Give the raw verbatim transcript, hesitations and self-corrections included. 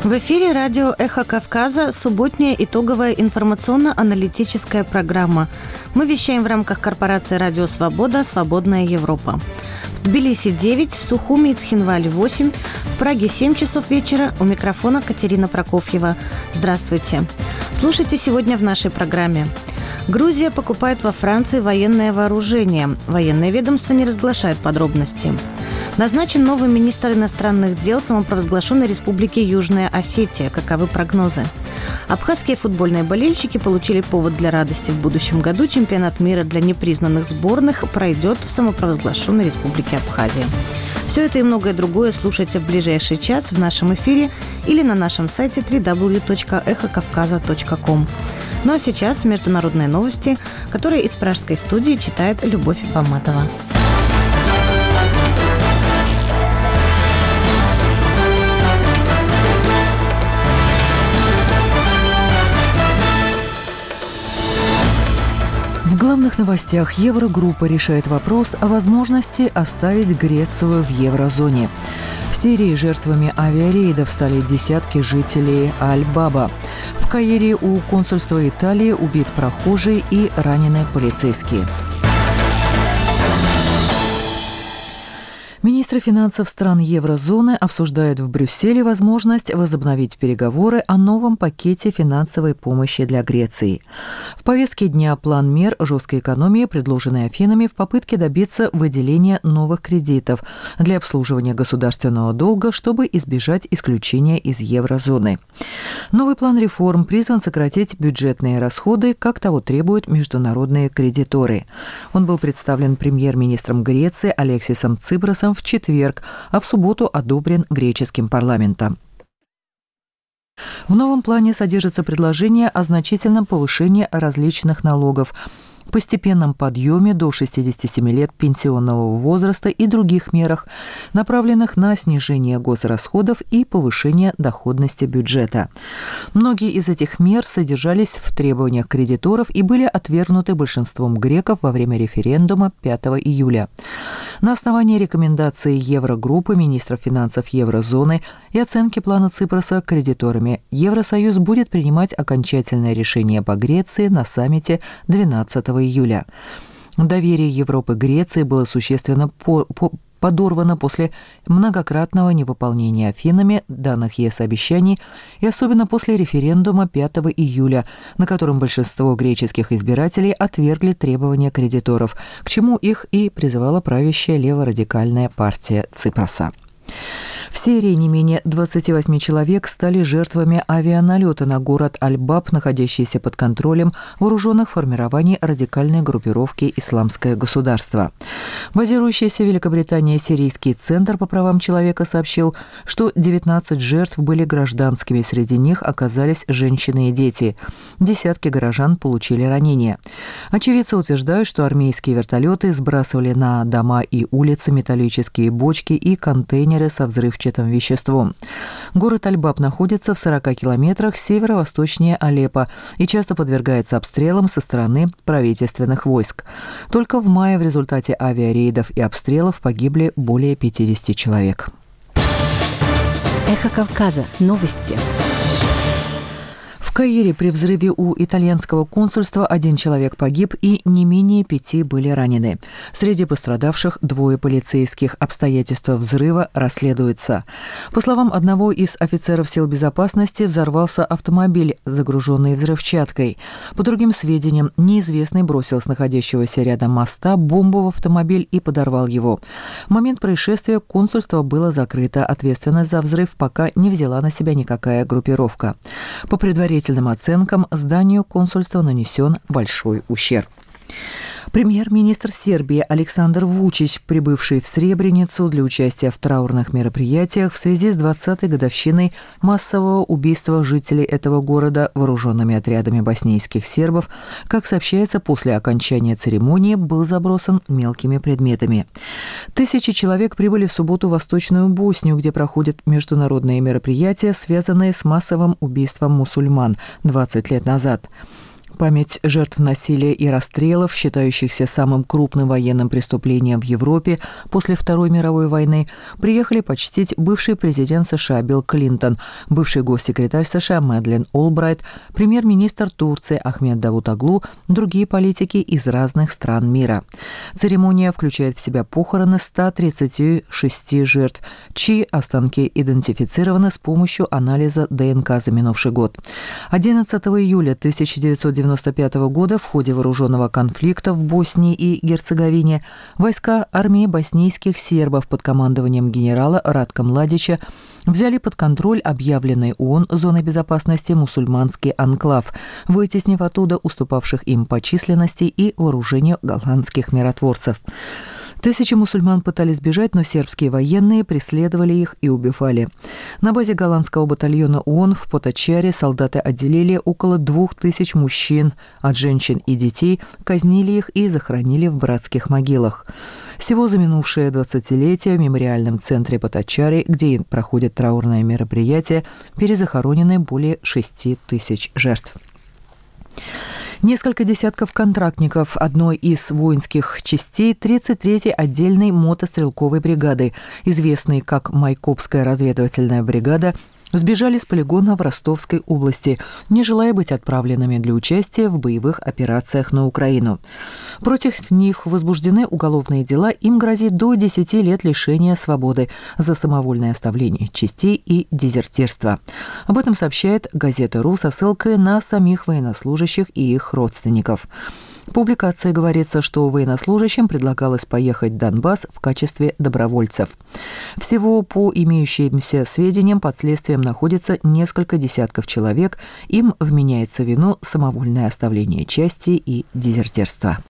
В эфире радио «Эхо Кавказа» субботняя итоговая информационно-аналитическая программа. Мы вещаем в рамках корпорации «Радио Свобода. Свободная Европа». В Тбилиси девять, в Сухуми и Цхинвале восемь, в Праге семь часов вечера. У микрофона Катерина Прокофьева. Здравствуйте. Слушайте сегодня в нашей программе. Грузия покупает во Франции военное вооружение. Военное ведомство не разглашает подробности. Назначен новый министр иностранных дел самопровозглашенной республики Южная Осетия. Каковы прогнозы? Абхазские футбольные болельщики получили повод для радости. В будущем году чемпионат мира для непризнанных сборных пройдет в самопровозглашенной республике Абхазия. Все это и многое другое слушайте в ближайший час в нашем эфире или на нашем сайте дабл ю дабл ю дабл ю точка эхо кавказа точка ком. Ну а сейчас международные новости, которые из пражской студии читает Любовь Баматова. В главных новостях Еврогруппа решает вопрос о возможности оставить Грецию в еврозоне. В Сирии жертвами авиарейдов стали десятки жителей Аль-Баба. В Каире у консульства Италии убит прохожий и ранены полицейские. Министры финансов стран еврозоны обсуждают в Брюсселе возможность возобновить переговоры о новом пакете финансовой помощи для Греции. В повестке дня план мер жесткой экономии, предложенный Афинами в попытке добиться выделения новых кредитов для обслуживания государственного долга, чтобы избежать исключения из еврозоны. Новый план реформ призван сократить бюджетные расходы, как того требуют международные кредиторы. Он был представлен премьер-министром Греции Алексисом Ципросом в четверг, а в субботу одобрен греческим парламентом. В новом плане содержится предложение о значительном повышении различных налогов, постепенном подъеме до шестидесяти семи лет пенсионного возраста и других мерах, направленных на снижение госрасходов и повышение доходности бюджета. Многие из этих мер содержались в требованиях кредиторов и были отвергнуты большинством греков во время референдума пятого июля. На основании рекомендаций Еврогруппы, министров финансов еврозоны и оценки плана Ципроса кредиторами, Евросоюз будет принимать окончательное решение по Греции на саммите двенадцатого июля. Доверие Европы Греции было существенно по, по, подорвано после многократного невыполнения Афинами данных ЕС обещаний и особенно после референдума пятого июля, на котором большинство греческих избирателей отвергли требования кредиторов, к чему их и призывала правящая леворадикальная партия Ципроса. В Сирии не менее двадцати восьми человек стали жертвами авианалета на город Аль-Баб, находящийся под контролем вооруженных формирований радикальной группировки «Исламское государство». Базирующийся в Великобритании Сирийский центр по правам человека сообщил, что девятнадцать жертв были гражданскими, среди них оказались женщины и дети. Десятки горожан получили ранения. Очевидцы утверждают, что армейские вертолеты сбрасывали на дома и улицы металлические бочки и контейнеры со взрывчатым веществом. Город Аль-Баб находится в сорока километрах северо-восточнее Алеппо и часто подвергается обстрелам со стороны правительственных войск. Только в мае в результате авиарейдов и обстрелов погибли более пятидесяти человек. Эхо Кавказа. Новости. В Каире при взрыве у итальянского консульства один человек погиб и не менее пяти были ранены. Среди пострадавших двое полицейских. Обстоятельства взрыва расследуются. По словам одного из офицеров сил безопасности, взорвался автомобиль, загруженный взрывчаткой. По другим сведениям, неизвестный бросил с находящегося рядом моста бомбу в автомобиль и подорвал его. В момент происшествия консульство было закрыто. Ответственность за взрыв пока не взяла на себя никакая группировка. По предварительным оценкам, зданию консульства нанесен большой ущерб. Премьер-министр Сербии Александр Вучич, прибывший в Сребреницу для участия в траурных мероприятиях в связи с двадцатой годовщиной массового убийства жителей этого города вооруженными отрядами боснийских сербов, как сообщается, после окончания церемонии был забросан мелкими предметами. Тысячи человек прибыли в субботу в Восточную Боснию, где проходят международные мероприятия, связанные с массовым убийством мусульман двадцать лет назад. память жертв насилия и расстрелов, считающихся самым крупным военным преступлением в Европе после Второй мировой войны, приехали почтить бывший президент США Билл Клинтон, бывший госсекретарь США Мадлен Олбрайт, премьер-министр Турции Ахмед Давутоглу, другие политики из разных стран мира. Церемония включает в себя похороны ста тридцати шести жертв, чьи останки идентифицированы с помощью анализа ДНК за минувший год. одиннадцатого июля тысяча девятьсот девяносто пятого года в ходе вооруженного конфликта в Боснии и Герцеговине войска армии боснийских сербов под командованием генерала Радка Младича взяли под контроль объявленный ООН зоной безопасности мусульманский анклав, вытеснив оттуда уступавших им по численности и вооружению голландских миротворцев. Тысячи мусульман пытались бежать, но сербские военные преследовали их и убивали. На базе голландского батальона ООН в Поточаре солдаты отделили около двух тысяч мужчин от женщин и детей, казнили их и захоронили в братских могилах. Всего за минувшее двадцатилетие в мемориальном центре Поточаре, где проходит траурное мероприятие, перезахоронены более шести тысяч жертв. Несколько десятков контрактников одной из воинских частей тридцать третьей отдельной мотострелковой бригады, известной как Майкопская разведывательная бригада, сбежали с полигона в Ростовской области, не желая быть отправленными для участия в боевых операциях на Украину. Против них возбуждены уголовные дела, им грозит до десяти лет лишения свободы за самовольное оставление частей и дезертирство. Об этом сообщает газета «Ру» со ссылкой на самих военнослужащих и их родственников. В публикации говорится, что военнослужащим предлагалось поехать в Донбасс в качестве добровольцев. Всего, по имеющимся сведениям, под следствием находится несколько десятков человек. Им вменяется в вину самовольное оставление части и дезертирство.